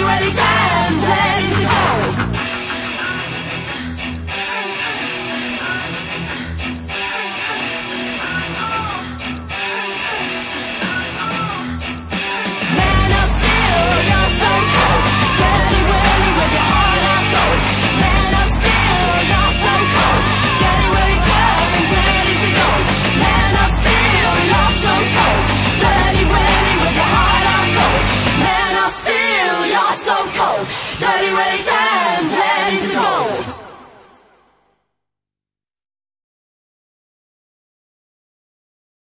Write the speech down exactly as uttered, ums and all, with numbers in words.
Willie turns lead into gold. Man of steel, you're so cold. Dirty Willie with your heart of gold. Man of steel, you're so cold. Dirty Willie turns lead into gold. Man of steel, you're so cold. Dirty Willie with your heart of gold. Man of steel, you're so cold. Dirty Willie turns